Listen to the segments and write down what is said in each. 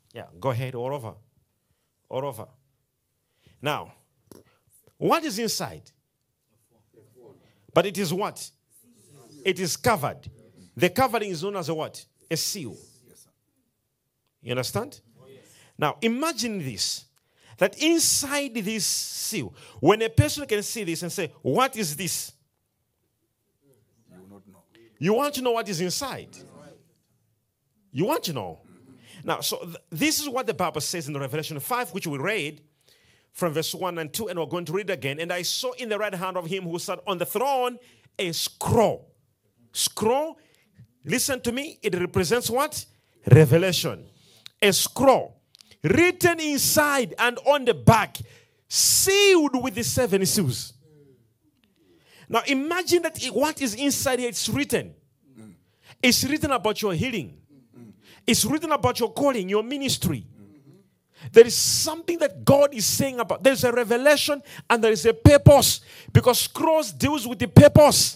Yeah, go ahead, all over. All over. Now, what is inside? But it is what? It is covered. The covering is known as a what? A seal. You understand? Now, imagine this. That inside this seal, when a person can see this and say, what is this? You will not know. You want to know what is inside. You want to know. Now, so this is what the Bible says in Revelation 5, which we read from verse 1 and 2, and we're going to read again. And I saw in the right hand of him who sat on the throne a scroll. Scroll, listen to me, it represents what? Revelation. A scroll written inside and on the back, sealed with the 7 seals. Now imagine that what is inside here, it's written. It's written about your healing. It's written about your calling, your ministry. There is something that God is saying about. There's a revelation and there is a purpose. Because scrolls deals with the purpose.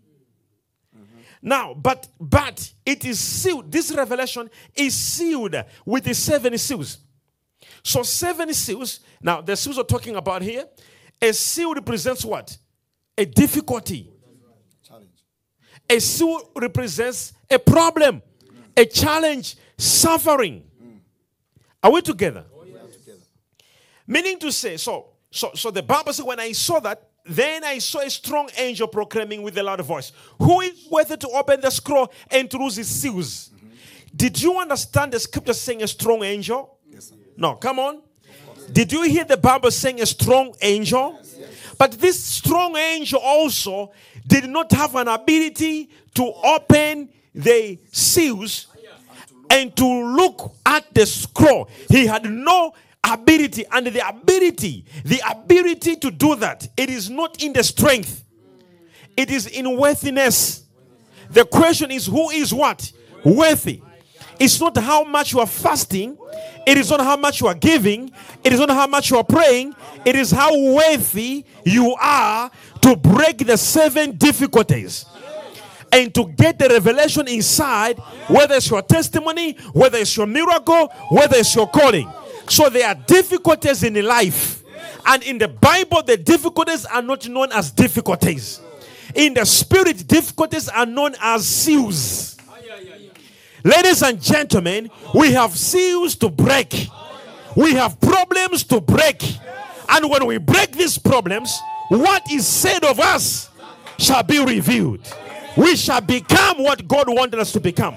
Now, but it is sealed. This revelation is sealed with the 7 seals. So 7 seals. Now, the seals we're talking about here. A seal represents what? A difficulty. Challenge. A seal represents a problem, a challenge, suffering. Are we together? Meaning to say, so the Bible says, when I saw that, then I saw a strong angel proclaiming with a loud voice, who is worthy to open the scroll and to loose its seals? Did you understand the scripture saying a strong angel? Yes, sir. No, come on. Did you hear the Bible saying a strong angel? But this strong angel also did not have an ability to open the seals and to look at the scroll. He had no ability, and the ability to do that, it is not in the strength, it is in worthiness. The question is, who is what? Worthy. It's not how much you are fasting, it is not how much you are giving, it is not how much you are praying, it is how worthy you are to break the 7 difficulties and to get the revelation inside, whether it's your testimony, whether it's your miracle, whether it's your calling. So there are difficulties in life. And in the Bible, the difficulties are not known as difficulties. In the spirit, difficulties are known as seals. Ladies and gentlemen, we have seals to break. We have problems to break. And when we break these problems, what is said of us shall be revealed. We shall become what God wanted us to become.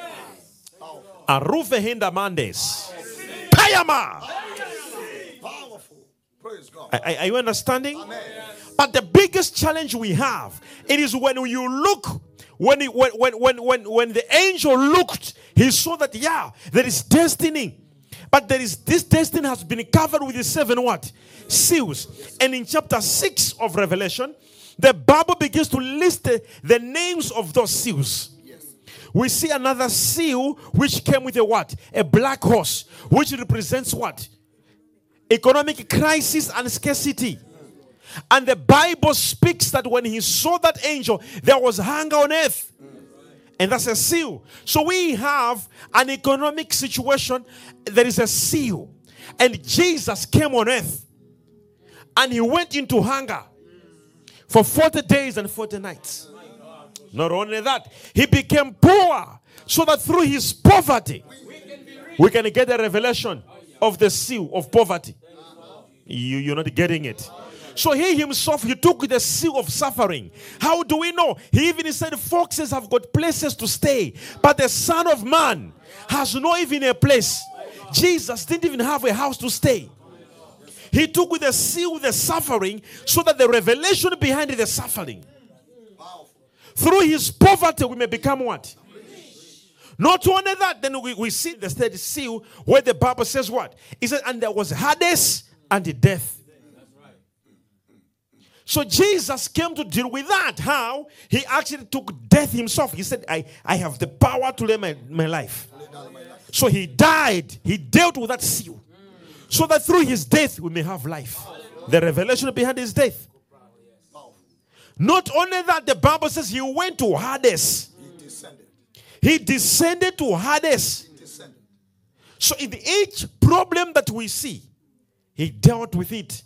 Arufe Hinda Mandes. Powerful. Praise God. Are you understanding? Amen. But the biggest challenge we have, it is when you look, when the angel looked, he saw that there is destiny. But this destiny has been covered with the 7 what? Seals. And in chapter 6 of Revelation, the Bible begins to list the names of those seals. We see another seal which came with a what? A black horse, which represents what? Economic crisis and scarcity. And the Bible speaks that when he saw that angel, there was hunger on earth. And that's a seal. So we have an economic situation. There is a seal. And Jesus came on earth. And he went into hunger for 40 days and 40 nights. Not only that, he became poor so that through his poverty, we can get a revelation of the seal of poverty. You're not getting it. So he himself, he took the seal of suffering. How do we know? He even said foxes have got places to stay, but the Son of Man has not even a place. Jesus didn't even have a house to stay. He took with the seal the suffering so that the revelation behind the suffering. Through his poverty, we may become what? Not only that, then we see the third seal where the Bible says what? It says, and there was Hades and the death. So Jesus came to deal with that. How? He actually took death himself. He said, I have the power to lay my life. So he died. He dealt with that seal. So that through his death, we may have life. The revelation behind his death. Not only that, the Bible says he went to Hades. He descended to Hades. So in each problem that we see, he dealt with it.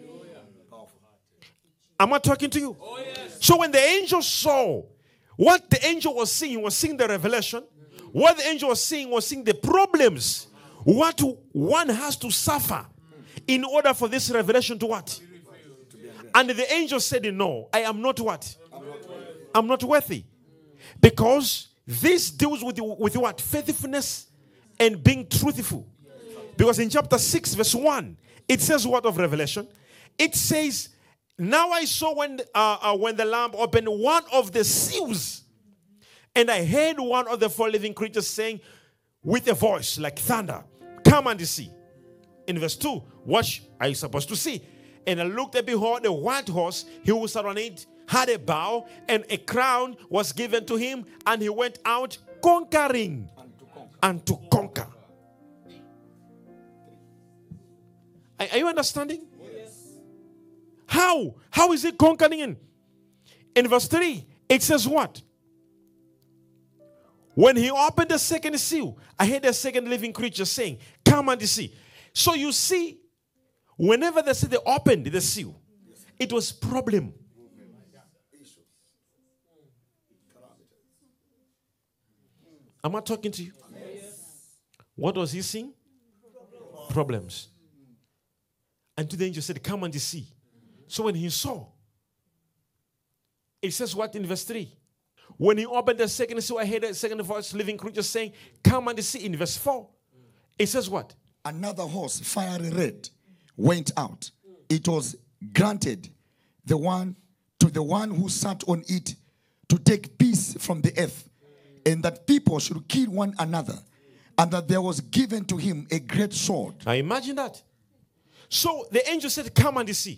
Am I talking to you? Oh, yes. So when the angel saw what the angel was seeing, he was seeing the revelation. What the angel was seeing the problems. What one has to suffer in order for this revelation to what? And the angel said, no, I am not what? I'm not worthy. Because this deals with what? Faithfulness and being truthful. Because in chapter 6 verse 1, it says what of revelation? It says, now I saw when the Lamb opened one of the seals, and I heard one of the four living creatures saying with a voice like thunder, come and see. In verse 2, what are you supposed to see? And I looked and behold, a white horse, he who sat on it had a bow, and a crown was given to him, and he went out conquering and to conquer. Are you understanding? How? How is he conquering? In verse 3, it says what? When he opened the second seal, I heard a second living creature saying, come and see. So you see, whenever they said they opened the seal, it was problem. Am I talking to you? What was he seeing? Problems. And to the angel said, come and see. So when he saw, it says what in verse 3? When he opened the second seal, I heard a second voice, living creature saying, come and see. In verse 4, it says what? Another horse, fiery red, went out. It was granted to the one who sat on it to take peace from the earth, and that people should kill one another, and that there was given to him a great sword. Now imagine that. So the angel said, come and see.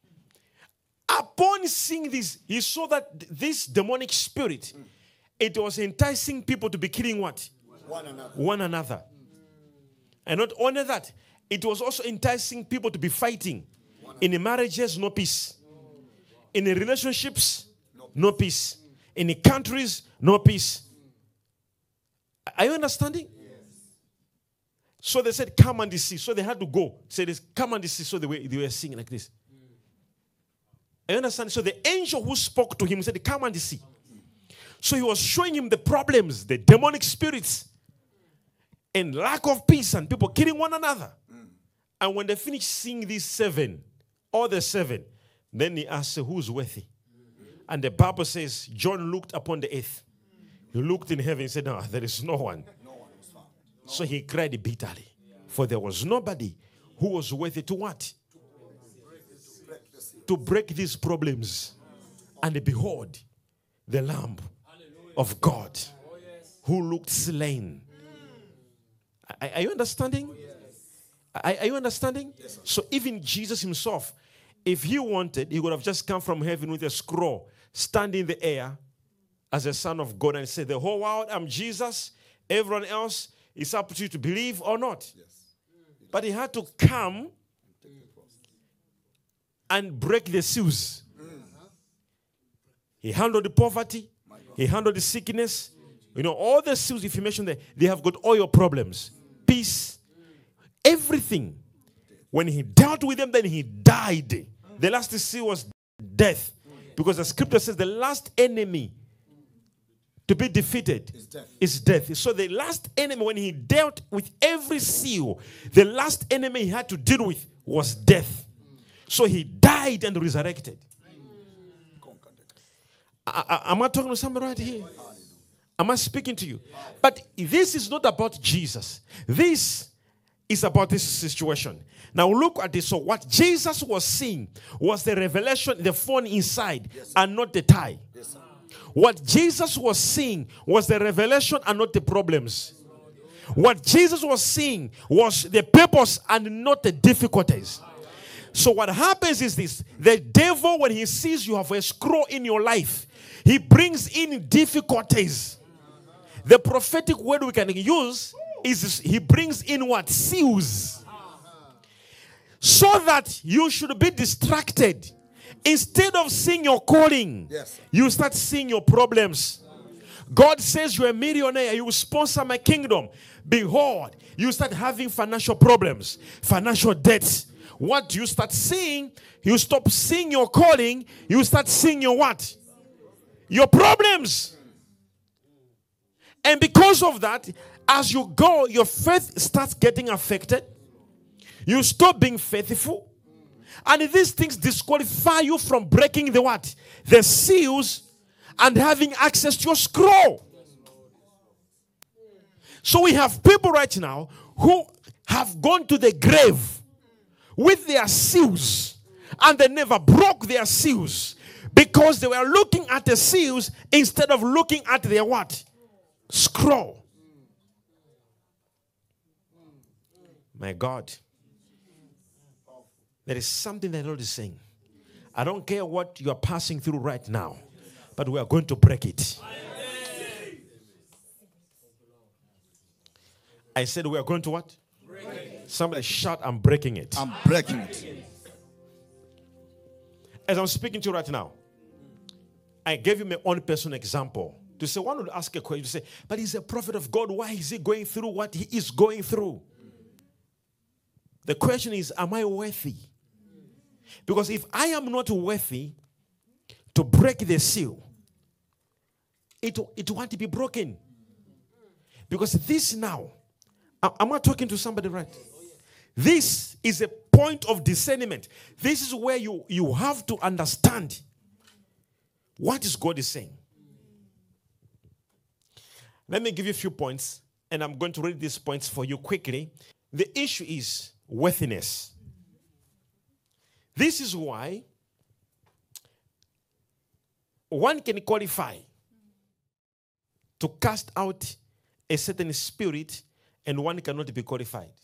Upon seeing this, he saw that this demonic spirit, it was enticing people to be killing what? One another. And not only that, it was also enticing people to be fighting. In the marriages, no peace. In the relationships, no peace. In the countries, no peace. Are you understanding? So they said, come and see. So they had to go. Say this, come and see. So they were singing like this. I understand. So the angel who spoke to him said, come and see. So he was showing him the problems, the demonic spirits, and lack of peace, and people killing one another. And when they finished seeing these seven, all the seven, then he asked, who's worthy? And the Bible says, John looked upon the earth. He looked in heaven and said, no, there is no one. So he cried bitterly, for there was nobody who was worthy to what? To break these problems. And behold, the Lamb of God who looked slain. Are you understanding? Are you understanding? So even Jesus himself, if he wanted, he would have just come from heaven with a scroll, stand in the air as a son of God and say, the whole world, I'm Jesus. Everyone else, it's up to you to believe or not. But he had to come and break the seals. He handled the poverty. He handled the sickness. You know, all the seals, if you mention that, they have got all your problems. Peace. Everything. When he dealt with them, then he died. The last seal was death. Because the scripture says the last enemy to be defeated is death. So the last enemy, when he dealt with every seal, the last enemy he had to deal with was death. So he died and resurrected. Am I talking to somebody right here? Am I speaking to you? But this is not about Jesus. This is about this situation. Now look at this. So what Jesus was seeing was the revelation, the phone inside, and not the tie. What Jesus was seeing was the revelation and not the problems. What Jesus was seeing was the purpose and not the difficulties. So what happens is this. The devil, when he sees you have a scroll in your life, he brings in difficulties. The prophetic word we can use is he brings in what? Seals. So that you should be distracted. Instead of seeing your calling, you start seeing your problems. God says you're a millionaire, you will sponsor my kingdom. behold, you start having financial problems, financial debts. What do you start seeing? You stop seeing your calling. You start seeing your what? Your problems. And because of that, as you go, your faith starts getting affected. You stop being faithful. And these things disqualify you from breaking the what? The seals and having access to your scroll. So we have people right now who have gone to the grave with their seals, and they never broke their seals because they were looking at the seals instead of looking at their what? Scroll. My God. There is something that the Lord is saying. I don't care what you are passing through right now, but we are going to break it. I said we are going to what? Break it. Somebody shout, I'm breaking it. I'm breaking it. As I'm speaking to you right now, I gave you my own personal example. To say, one would ask a question, to say, but he's a prophet of God. Why is he going through what he is going through? The question is, am I worthy? Because if I am not worthy to break the seal, it won't be broken. Because this now, am I talking to somebody right? This is a point of discernment. This is where you have to understand what is God is saying. Let me give you a few points, and I'm going to read these points for you quickly. The issue is worthiness. This is why one can qualify to cast out a certain spirit, and one cannot be qualified.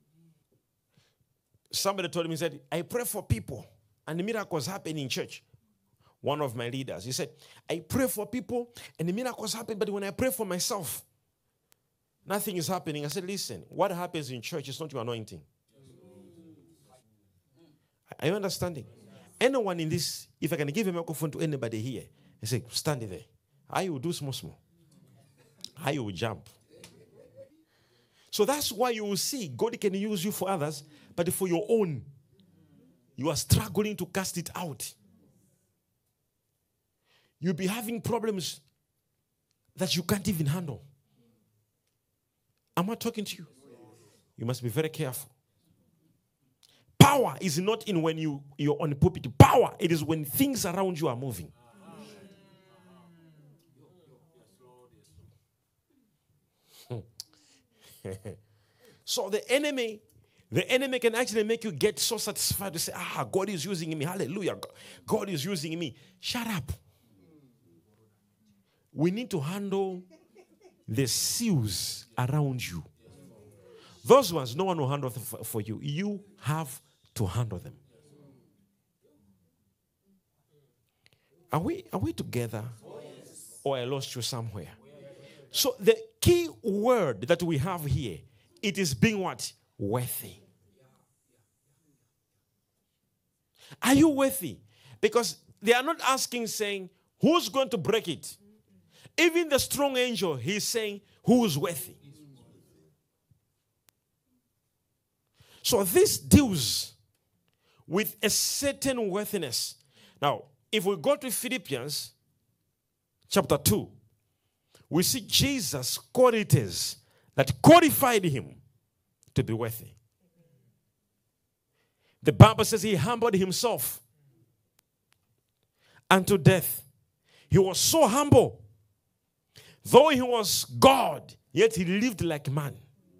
Somebody told me, he said, I pray for people, and miracles happen in church. One of my leaders, he said, I pray for people, and the miracles happen, but when I pray for myself, nothing is happening. I said, listen, what happens in church is not your anointing. Are you understanding? Anyone in this, if I can give a microphone to anybody here, I say, stand there. I will do small. I will jump. So that's why you will see God can use you for others, but for your own, you are struggling to cast it out. You'll be having problems that you can't even handle. Am I talking to you? You must be very careful. Power is not in when you're on the pulpit. Power, it is when things around you are moving. So the enemy can actually make you get so satisfied to say, God is using me. Hallelujah. God is using me. Shut up. We need to handle the seals around you. Those ones, no one will handle them for you. You have to handle them. Are we together? Or I lost you somewhere? So the key word that we have here, it is being what? Worthy. Are you worthy? Because they are not asking, saying, who's going to break it? Even the strong angel, he's saying, who is worthy? So this deals with a certain worthiness. Now, if we go to Philippians chapter 2, we see Jesus' qualities that qualified him to be worthy. The Bible says he humbled himself unto death. He was so humble. Though he was God, yet he lived like man.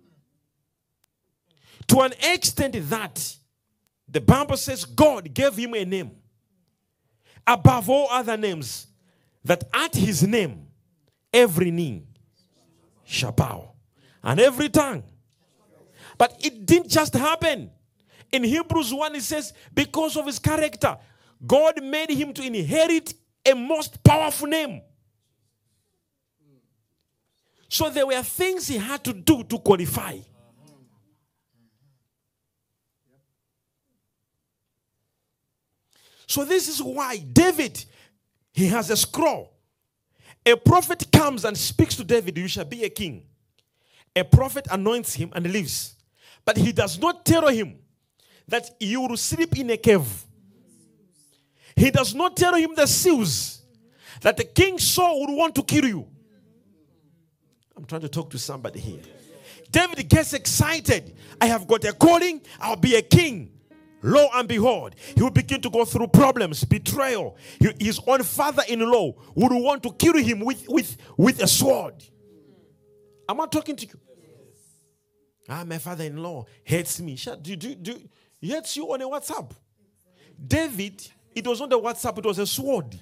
To an extent that the Bible says God gave him a name above all other names, that at his name every knee shall bow and every tongue. But it didn't just happen. In Hebrews 1 it says, because of his character, God made him to inherit a most powerful name. So there were things he had to do to qualify. So this is why David, he has a scroll. A prophet comes and speaks to David, you shall be a king. A prophet anoints him and leaves. But he does not tell him that you will sleep in a cave. He does not tell him the seals that the king Saul would want to kill you. I'm trying to talk to somebody here. David gets excited. I have got a calling. I'll be a king. Lo and behold, he will begin to go through problems, betrayal. His own father-in-law would want to kill him with a sword. Am I talking to you? My father-in-law hates me. He hates you on a WhatsApp. David, it was not a WhatsApp, it was a sword.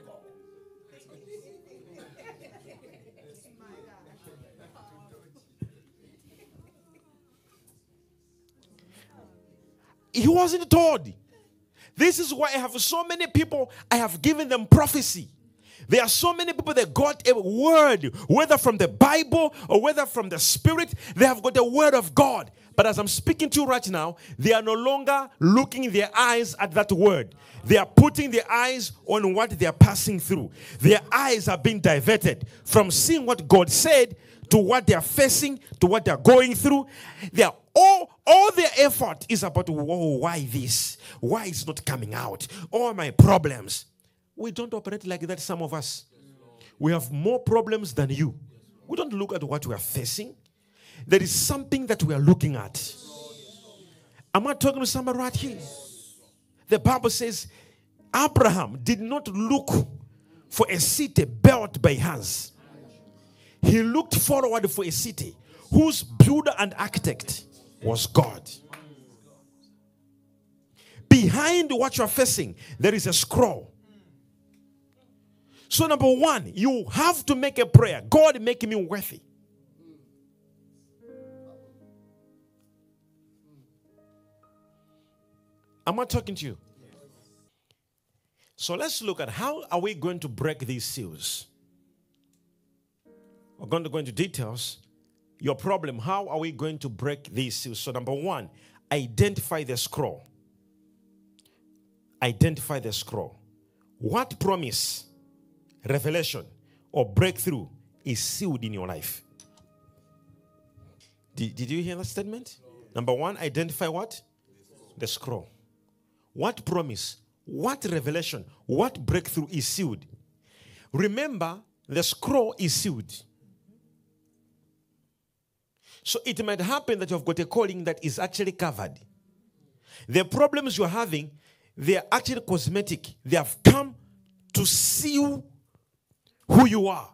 He wasn't told. This is why I have so many people, I have given them prophecy. There are so many people that got a word, whether from the Bible or whether from the Spirit, they have got a word of God. But as I'm speaking to you right now, they are no longer looking their eyes at that word. They are putting their eyes on what they are passing through. Their eyes are being diverted from seeing what God said to what they are facing, to what they are going through. They are all their effort is about, why this? Why it's not coming out? All my problems. We don't operate like that, some of us. We have more problems than you. We don't look at what we are facing. There is something that we are looking at. Am I talking to somebody right here? The Bible says Abraham did not look for a city built by hands. He looked forward for a city whose builder and architect was God. Behind what you are facing, there is a scroll. So number one, you have to make a prayer. God, make me worthy. Am I talking to you? So let's look at how are we going to break these seals. We're going to go into details. Your problem, how are we going to break these seals? So number one, identify the scroll. Identify the scroll. What promise, revelation, or breakthrough is sealed in your life? Did you hear that statement? Number one, identify what? The scroll. What promise, what revelation, what breakthrough is sealed? Remember, the scroll is sealed. So it might happen that you've got a calling that is actually covered. The problems you're having, they are actually cosmetic. They have come to seal who you are.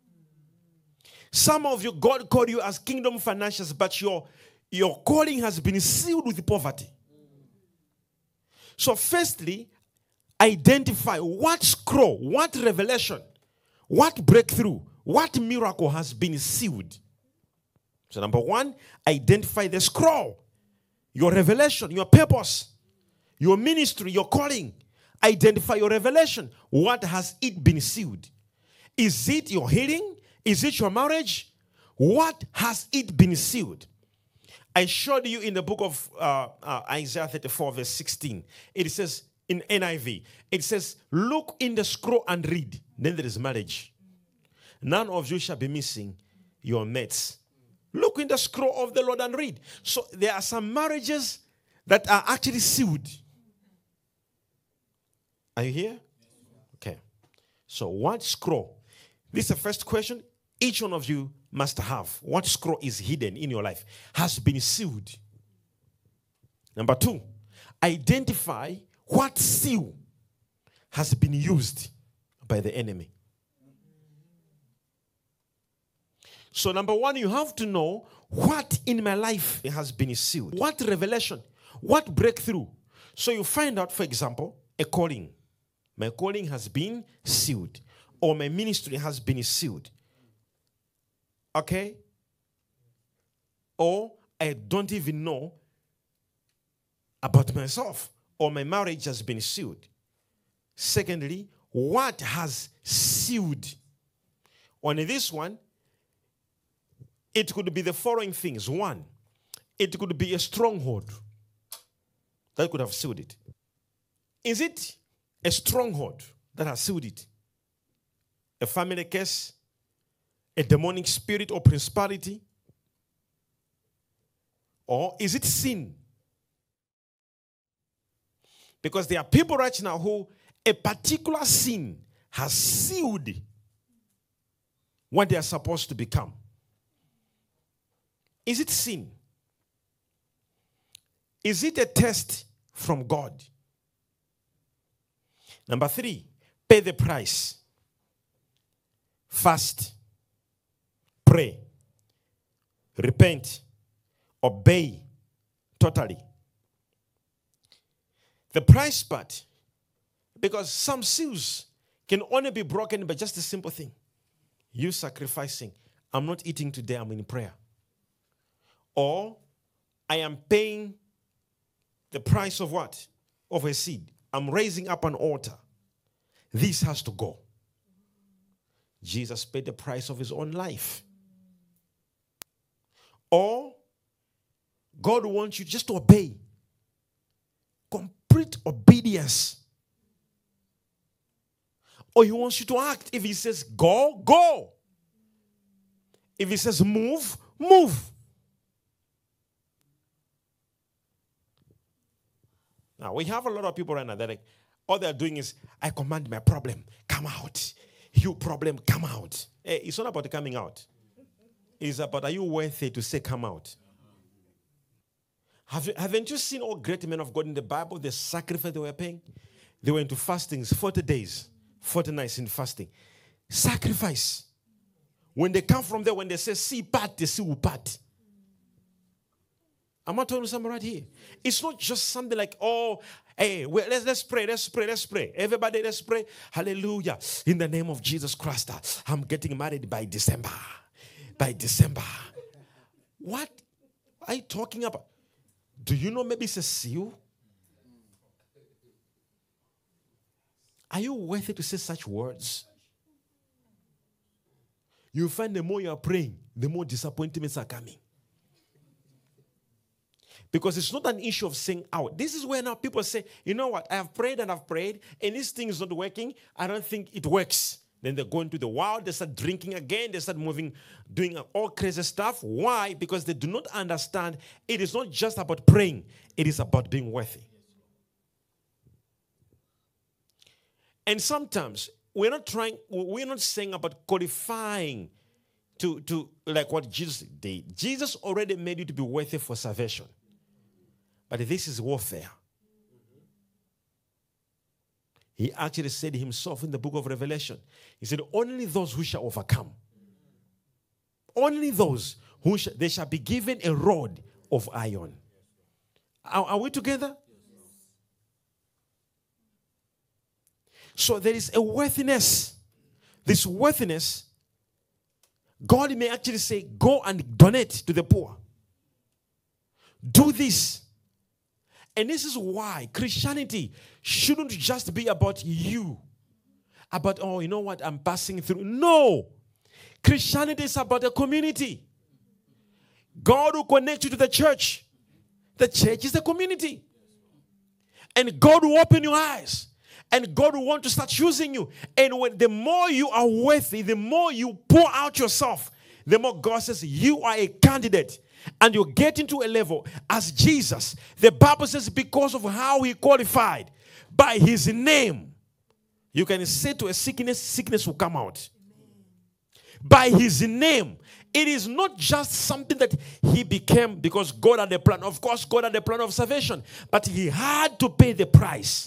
Some of you, God called you as kingdom financiers, but your calling has been sealed with poverty. So firstly, identify what scroll, what revelation, what breakthrough, what miracle has been sealed. So number one, identify the scroll, your revelation, your purpose, your ministry, your calling. Identify your revelation. What has it been sealed? Is it your healing? Is it your marriage? What has it been sealed? I showed you in the book of Isaiah 34 verse 16. It says in NIV, it says, look in the scroll and read. Then there is marriage. None of you shall be missing your mates. Look in the scroll of the Lord and read. So there are some marriages that are actually sealed. Are you here? Okay. So what scroll? This is the first question each one of you must have. What scroll is hidden in your life? Has been sealed. Number two, identify what seal has been used by the enemy. So number one, you have to know what in my life has been sealed. What revelation, what breakthrough. So you find out, for example, a calling. My calling has been sealed. Or my ministry has been sealed. Okay? Or I don't even know about myself. Or my marriage has been sealed. Secondly, what has sealed? On this one, it could be the following things. One, it could be a stronghold that could have sealed it. Is it a stronghold that has sealed it? A family curse, a demonic spirit or principality, Or is it sin? Because there are people right now who a particular sin has sealed what they are supposed to become. Is it sin? Is it a test from God? Number 3, pay the price. Fast. Pray. Repent. Obey totally. The price part, because some seals can only be broken by just a simple thing. You sacrificing. I'm not eating today, I'm in prayer. Or I am paying the price of what? Of a seed. I'm raising up an altar. This has to go. Jesus paid the price of his own life. Or God wants you just to obey. Complete obedience. Or he wants you to act. If he says go, go. If he says move, move. Now, we have a lot of people right now that all they're doing is, I command my problem, come out. You problem, come out. Hey, it's not about coming out. It's about, are you worthy to say come out? Haven't you seen all great men of God in the Bible, the sacrifice they were paying? They went to fastings, 40 days, 40 nights in fasting. Sacrifice. When they come from there, when they say, see part, they see who part. I'm not telling you something right here. It's not just something like, oh, hey, let's pray, let's pray, let's pray. Everybody, let's pray. Hallelujah. In the name of Jesus Christ, I'm getting married by December. By December. What are you talking about? Do you know maybe it's a seal? Are you worthy to say such words? You find the more you are praying, the more disappointments are coming. Because it's not an issue of saying out. This is where now people say, you know what, I have prayed and this thing is not working. I don't think it works. Then they go into the world, they start drinking again, they start moving, doing all crazy stuff. Why? Because they do not understand it is not just about praying, it is about being worthy. And sometimes we're not saying about qualifying to like what Jesus did. Jesus already made you to be worthy for salvation. But this is warfare. He actually said himself in the book of Revelation, he said, only those who shall overcome, only those who they shall be given a rod of iron. Are we together? So there is a worthiness. This worthiness, God may actually say, go and donate to the poor. Do this. And this is why Christianity shouldn't just be about you. About, oh, you know what, I'm passing through. No. Christianity is about a community. God will connect you to the church. The church is the community. And God will open your eyes. And God will want to start using you. And the more you are worthy, the more you pour out yourself, the more God says you are a candidate. And you get into a level as Jesus. The Bible says because of how he qualified by his name, you can say to a sickness will come out. By his name. It is not just something that he became because God had a plan. Of course, God had a plan of salvation. But he had to pay the price.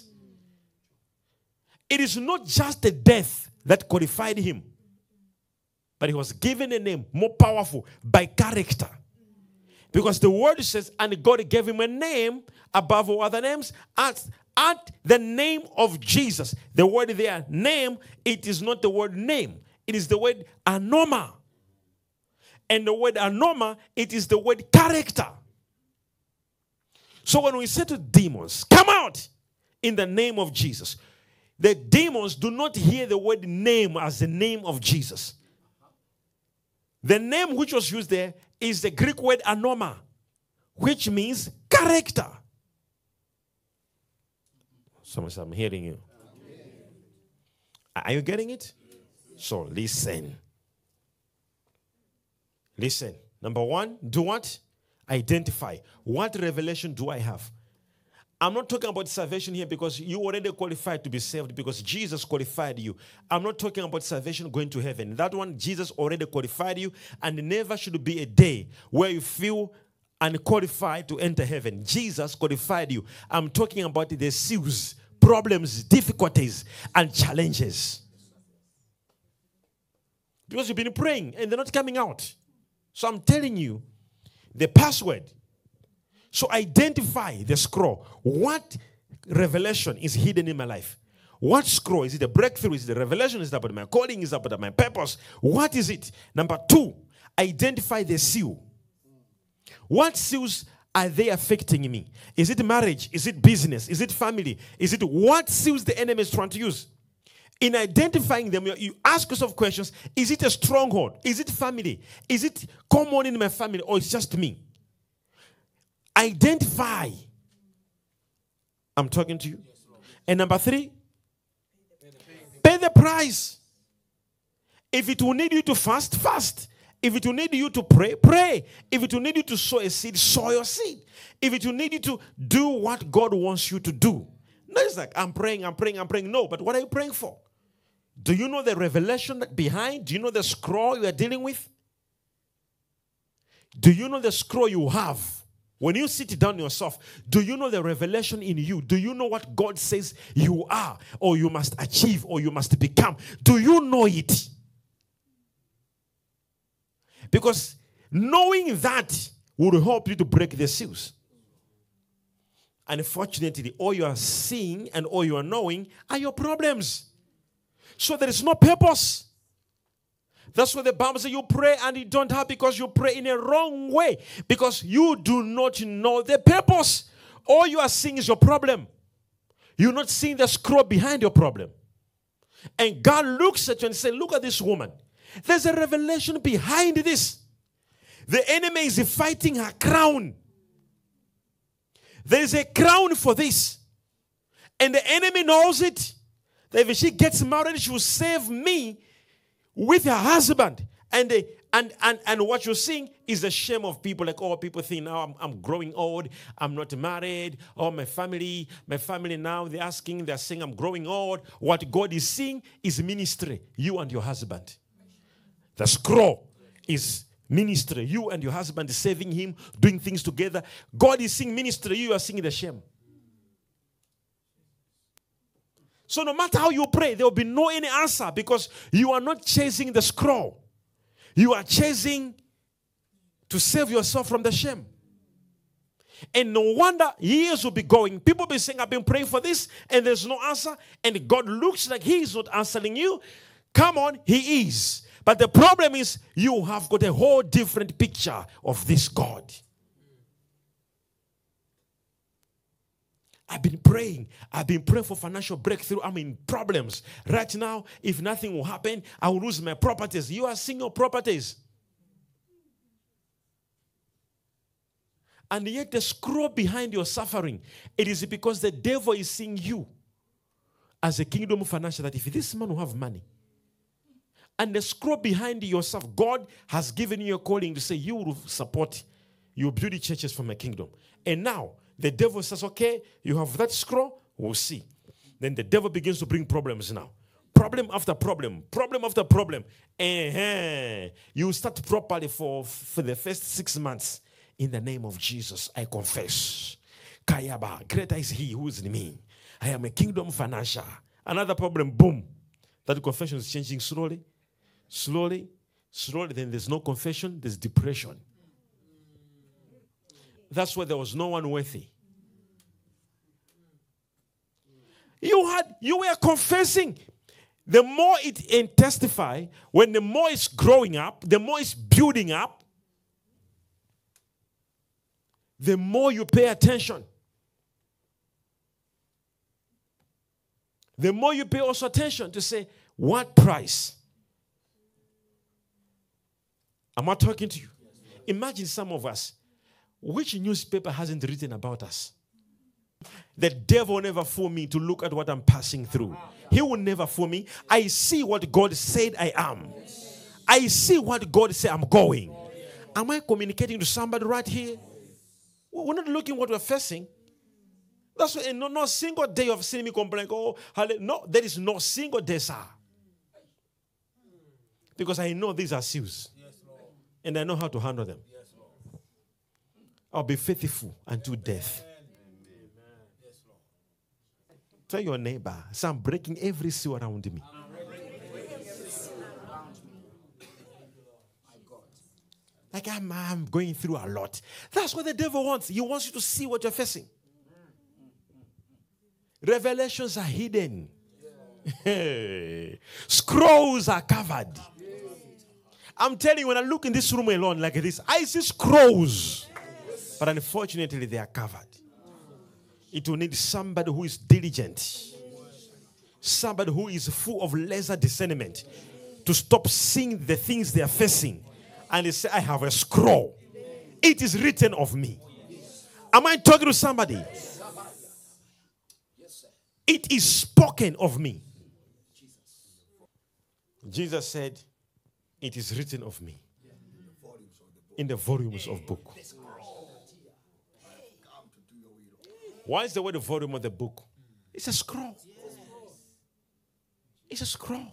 It is not just the death that qualified him. But he was given a name more powerful by character. Because the word says, and God gave him a name above all other names. At the name of Jesus. The word there, name, it is not the word name. It is the word anoma. And the word anoma, it is the word character. So when we say to demons, come out in the name of Jesus. The demons do not hear the word name as the name of Jesus. The name which was used there is the Greek word anoma, which means character. Someone said, I'm hearing you. Are you getting it? So listen. Listen. Number one, do what? Identify. What revelation do I have? I'm not talking about salvation here because you already qualified to be saved because Jesus qualified you. I'm not talking about salvation going to heaven. That one, Jesus already qualified you, and never should be a day where you feel unqualified to enter heaven. Jesus qualified you. I'm talking about the seals, problems, difficulties, and challenges. Because you've been praying and they're not coming out. So I'm telling you the password. So identify the scroll. What revelation is hidden in my life? What scroll? Is it a breakthrough? Is it a revelation? Is it about my calling? Is it about my purpose? What is it? Number 2, identify the seal. What seals are they affecting me? Is it marriage? Is it business? Is it family? Is it what seals the enemy is trying to use? In identifying them, you ask yourself questions. Is it a stronghold? Is it family? Is it common in my family or it's just me? Identify. I'm talking to you. And number 3, pay the price. If it will need you to fast, fast. If it will need you to pray, pray. If it will need you to sow a seed, sow your seed. If it will need you to do what God wants you to do. No, it's like, I'm praying. No, but what are you praying for? Do you know the revelation behind? Do you know the scroll you are dealing with? Do you know the scroll you have? When you sit down yourself, do you know the revelation in you? Do you know what God says you are, or you must achieve, or you must become? Do you know it? Because knowing that will help you to break the seals. Unfortunately, all you are seeing and all you are knowing are your problems. So there is no purpose. That's what the Bible says, you pray and you don't have because you pray in a wrong way. Because you do not know the purpose. All you are seeing is your problem. You're not seeing the scroll behind your problem. And God looks at you and says, look at this woman. There's a revelation behind this. The enemy is fighting her crown. There is a crown for this. And the enemy knows it. That if she gets married, she will save me with her husband. And what you're seeing is the shame of people. Like, oh, people think now I'm growing old. I'm not married. Oh, my family now, they're saying I'm growing old. What God is seeing is ministry. You and your husband. The scroll is ministry. You and your husband saving him, doing things together. God is seeing ministry. You are seeing the shame. So no matter how you pray, there will be no any answer because you are not chasing the scroll. You are chasing to save yourself from the shame. And no wonder years will be going. People will be saying, I've been praying for this and there's no answer. And God looks like he is not answering you. Come on, he is. But the problem is you have got a whole different picture of this God. I've been praying for financial breakthrough. I'm in problems. Right now, if nothing will happen, I will lose my properties. You are seeing your properties. And yet the scroll behind your suffering, it is because the devil is seeing you as a kingdom financial, that if this man will have money, and the scroll behind yourself, God has given you a calling to say you will support, you will build churches for my kingdom. And now, the devil says, okay, you have that scroll, we'll see. Then the devil begins to bring problems now. Problem after problem, problem after problem. You start properly for the first 6 months. In the name of Jesus, I confess. Kayaba, greater is he who is in me. I am a kingdom financial. Another problem, boom. That confession is changing slowly. Then there's no confession, there's depression. That's why there was no one worthy. You were confessing. The more it intensify, when the more it's growing up, the more it's building up, the more you pay attention. The more you pay also attention to say, what price? Am I talking to you? Imagine some of us. Which newspaper hasn't written about us? The devil will never fool me to look at what I'm passing through. He will never fool me. I see what God said I am. I see what God said I'm going. Am I communicating to somebody right here? We're not looking what we're facing. That's why no single day of seeing me complain. Oh, no, there is no single day, sir. Because I know these are seals. And I know how to handle them. I'll be faithful until death. Tell your neighbor, so I'm breaking every seal around me. Like I'm going through a lot. That's what the devil wants. He wants you to see what you're facing. Revelations are hidden. Scrolls are covered. I'm telling you, when I look in this room alone like this, I see scrolls. But unfortunately, they are covered. It will need somebody who is diligent. Somebody who is full of laser discernment to stop seeing the things they are facing. And they say, I have a scroll. It is written of me. Am I talking to somebody? It is spoken of me. Jesus said, it is written of me in the volumes of book. Why is the word volume of the book? It's a scroll. It's a scroll.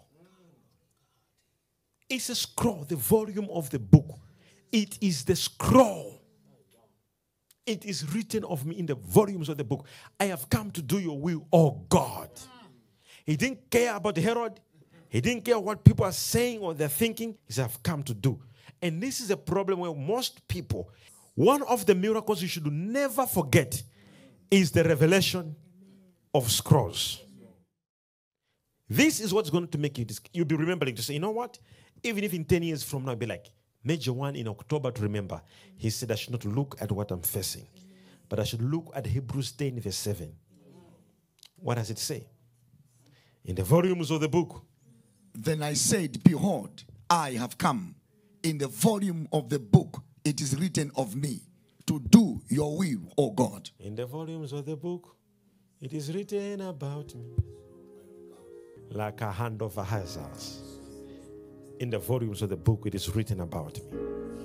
It's a scroll, the volume of the book. It is the scroll. It is written of me in the volumes of the book. I have come to do your will, oh God. He didn't care about Herod. He didn't care what people are saying or they're thinking. He said, I've come to do. And this is a problem where most people, one of the miracles you should never forget is the revelation of scrolls. This is what's going to make you'll be remembering to say, you know what? Even if in 10 years from now, I'll be like, Major 1 in October to remember. He said I should not look at what I'm facing, but I should look at Hebrews 10 verse 7. What does it say? In the volumes of the book. Then I said, behold, I have come. In the volume of the book, it is written of me to do your will, O God. In the volumes of the book, it is written about me. Like a hand of a hazard. In the volumes of the book, it is written about me.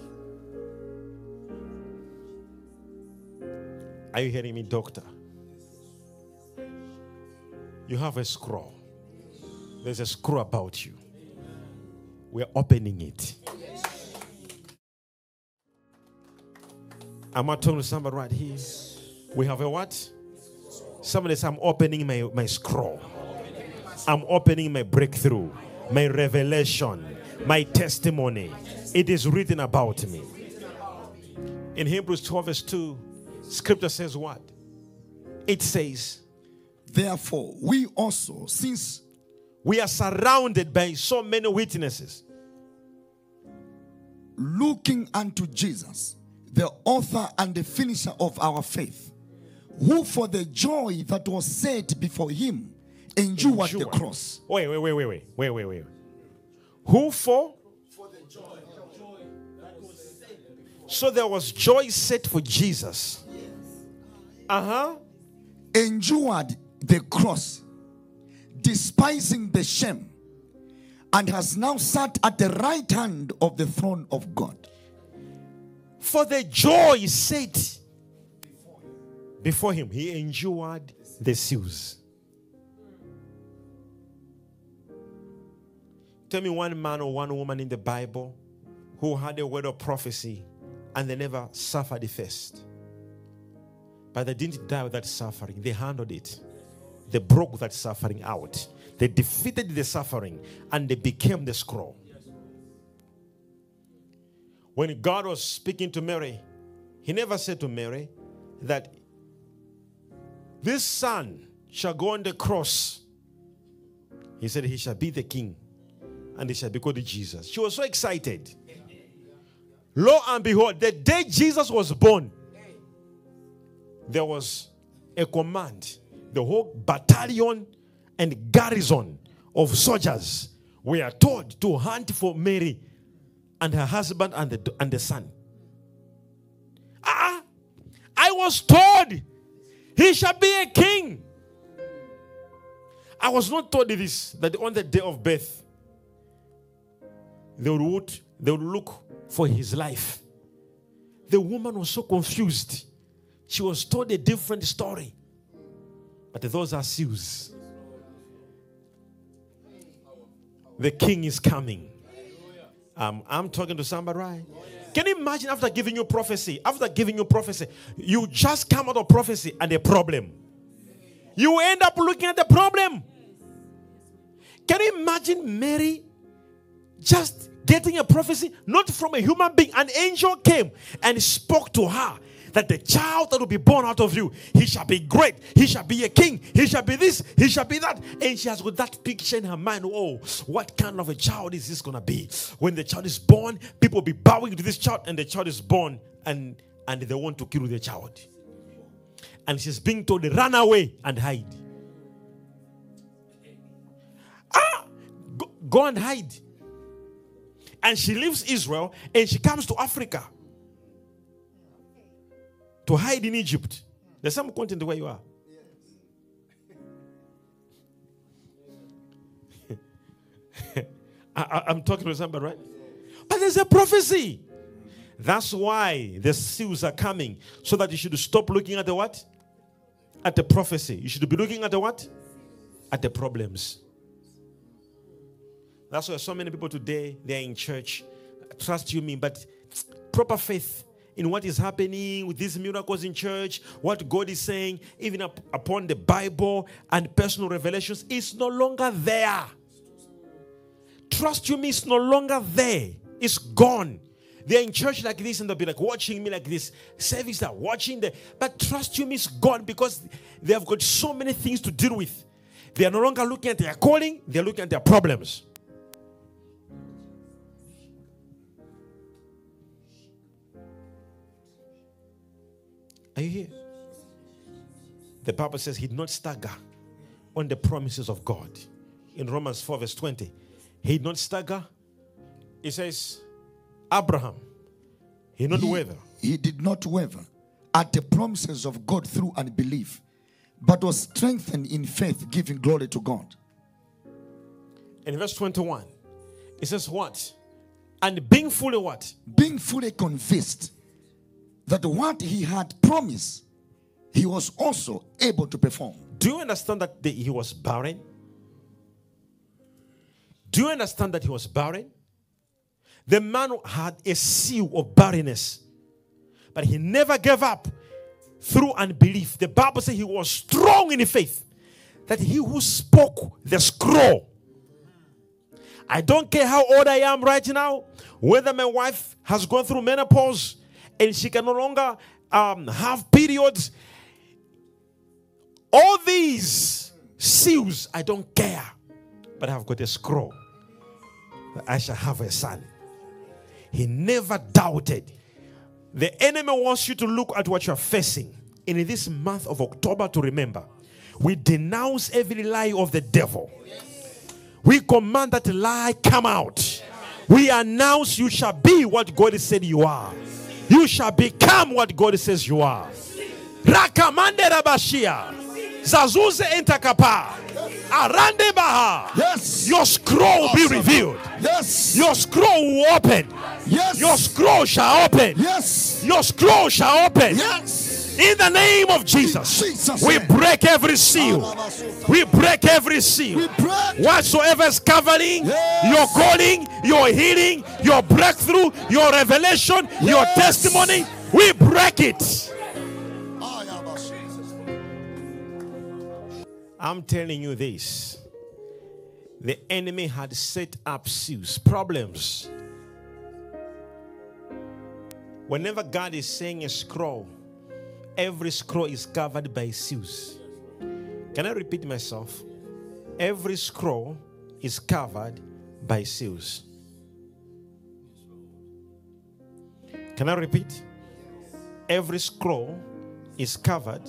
Are you hearing me, doctor? You have a scroll. There's a scroll about you. We're opening it. Am I talking to somebody right here? We have a what? Somebody says, I'm opening my scroll. I'm opening my breakthrough, my revelation, my testimony. It is written about me. In Hebrews 12 verse 2, scripture says what? It says, therefore, we also, since we are surrounded by so many witnesses, looking unto Jesus, the author and the finisher of our faith, who for the joy that was set before him endured the cross. Wait. Who for? The joy. So there was joy set for Jesus. Endured the cross, despising the shame, and has now sat at the right hand of the throne of God. For the joy set before him, he endured the seals. Tell me one man or one woman in the Bible who had a word of prophecy and they never suffered the first. But they didn't die with that suffering. They handled it. They broke that suffering out. They defeated the suffering and they became the scroll. When God was speaking to Mary, he never said to Mary that this son shall go on the cross. He said he shall be the king and he shall be called Jesus. She was so excited. Lo and behold, the day Jesus was born, there was a command. The whole battalion and garrison of soldiers were told to hunt for Mary and her husband and the son. I was told he shall be a king. I was not told this, that on the day of birth, they would look for his life. The woman was so confused. She was told a different story. But those are seals. The king is coming. I'm talking to somebody, right? Can you imagine after giving you prophecy, you just come out of prophecy and a problem. You end up looking at the problem. Can you imagine Mary just getting a prophecy, not from a human being? An angel came and spoke to her that the child that will be born out of you, he shall be great, he shall be a king, he shall be this, he shall be that. And she has got that picture in her mind. Oh, what kind of a child is this going to be? When the child is born, people will be bowing to this child, and the child is born, and they want to kill the child. And she's being told, run away and hide. Go and hide. And she leaves Israel and she comes to Africa to hide in Egypt. There's some content where you are. I'm talking to somebody, right? But there's a prophecy. That's why the seals are coming. So that you should stop looking at the what? At the prophecy. You should be looking at the what? At the problems. That's why so many people today, they're in church. Trust you me, but proper faith in what is happening with these miracles in church, what God is saying, even upon the Bible and personal revelations, is no longer there. Trust you me, it's no longer there. It's gone. They're in church like this and they'll be like watching me like this. Service are watching them. But trust you me, it's gone because they have got so many things to deal with. They are no longer looking at their calling, they're looking at their problems. Are you here? The Bible says he did not stagger on the promises of God. In Romans 4 verse 20. He did not stagger. It says, Abraham, he did not waver. He did not waver at the promises of God through unbelief, but was strengthened in faith, giving glory to God. In verse 21, it says what? And being fully what? Being fully convinced that what he had promised, he was also able to perform. Do you understand that he was barren? Do you understand that he was barren? The man had a seal of barrenness, but he never gave up through unbelief. The Bible says he was strong in faith, that he who spoke the scroll. I don't care how old I am right now, whether my wife has gone through menopause and she can no longer have periods. All these seals, I don't care. But I've got a scroll. I shall have a son. He never doubted. The enemy wants you to look at what you're facing. In this month of October, to remember, we denounce every lie of the devil. We command that lie come out. We announce you shall be what God said you are. You shall become what God says you are. Rakamande Rabashia. Zazuze entakapa. Arande baha. Yes. Your scroll will be revealed. Yes. Your scroll will open. Yes. Your scroll shall open. Yes. Your scroll shall open. Yes. In the name of Jesus, we break every seal. We break every seal. Whatsoever is covering your calling, your healing, your breakthrough, your revelation, your testimony, we break it. I'm telling you this. The enemy had set up seals, problems. Whenever God is saying a scroll, every scroll is covered by seals. Can I repeat myself? Every scroll is covered by seals. Can I repeat? Every scroll is covered.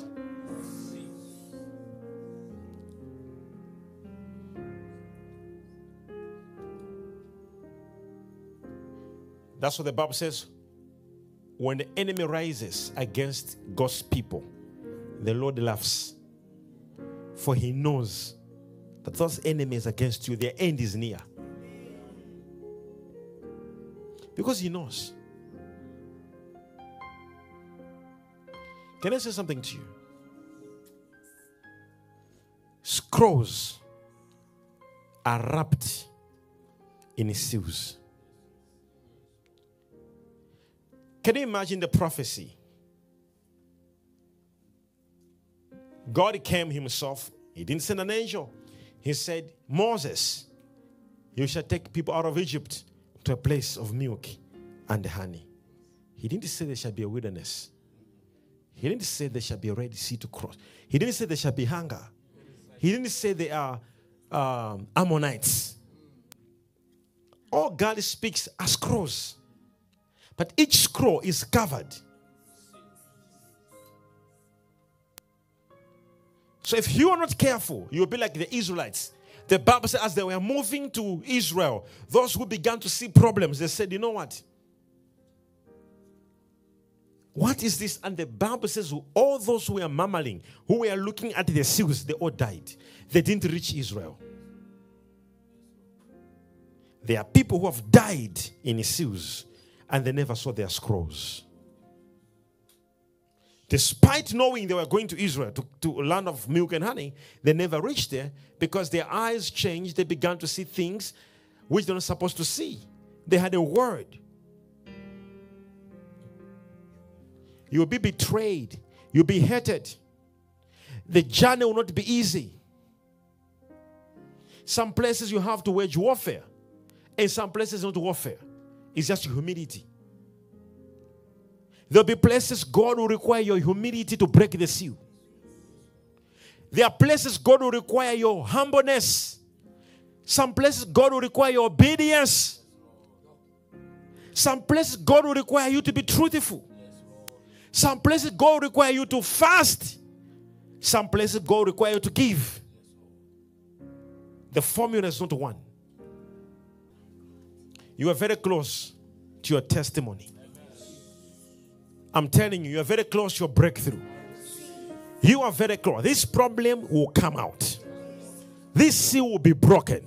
That's what the Bible says. When the enemy rises against God's people, the Lord laughs. For he knows that those enemies against you, their end is near. Because he knows. Can I say something to you? Scrolls are wrapped in seals. Can you imagine the prophecy? God came himself. He didn't send an angel. He said, Moses, you shall take people out of Egypt to a place of milk and honey. He didn't say there shall be a wilderness. He didn't say there shall be a Red Sea to cross. He didn't say there shall be hunger. He didn't say they are Ammonites. All God speaks are scrolls. But each scroll is covered. So if you are not careful, you'll be like the Israelites. The Bible says as they were moving to Israel, those who began to see problems, they said, you know what? What is this? And the Bible says all those who were murmuring, who were looking at the seals, they all died. They didn't reach Israel. There are people who have died in the seals and they never saw their scrolls. Despite knowing they were going to Israel, to a land of milk and honey, they never reached there because their eyes changed. They began to see things which they're not supposed to see. They had a word. You'll be betrayed. You'll be hated. The journey will not be easy. Some places you have to wage warfare. And some places not warfare. It's just humility. There'll be places God will require your humility to break the seal. There are places God will require your humbleness. Some places God will require your obedience. Some places God will require you to be truthful. Some places God will require you to fast. Some places God will require you to give. The formula is not one. You are very close to your testimony. I'm telling you, you are very close to your breakthrough. You are very close. This problem will come out. This seal will be broken.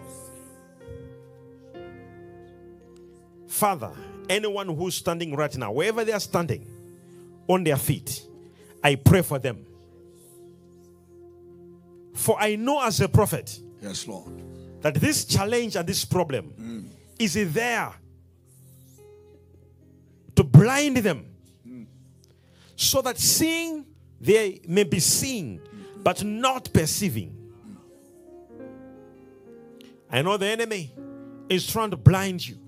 Father, anyone who's standing right now, wherever they are standing, on their feet, I pray for them. For I know as a prophet, yes, Lord, that this challenge and this problem is there to blind them. So that seeing, they may be seeing, but not perceiving. I know the enemy is trying to blind you.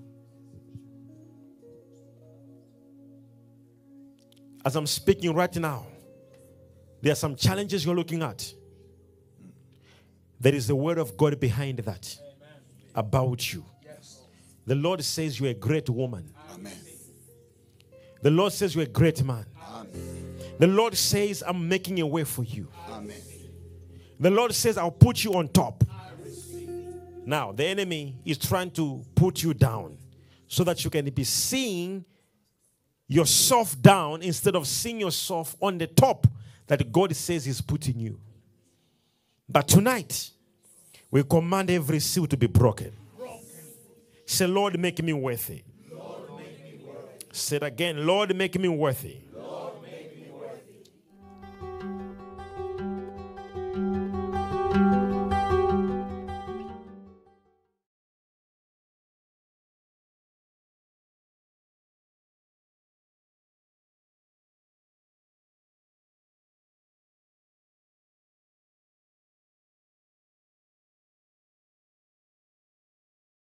As I'm speaking right now, there are some challenges you're looking at. There is the word of God behind that. Amen. About you. Yes. The Lord says you're a great woman. Amen. The Lord says you're a great man. Amen. The Lord says I'm making a way for you. Amen. The Lord says I'll put you on top. Now, the enemy is trying to put you down so that you can be seeing yourself down instead of seeing yourself on the top that God says He's putting you. But tonight, we command every seal to be broken. Say, Lord, make me worthy. Lord, make me worthy. Say it again, Lord, make me worthy.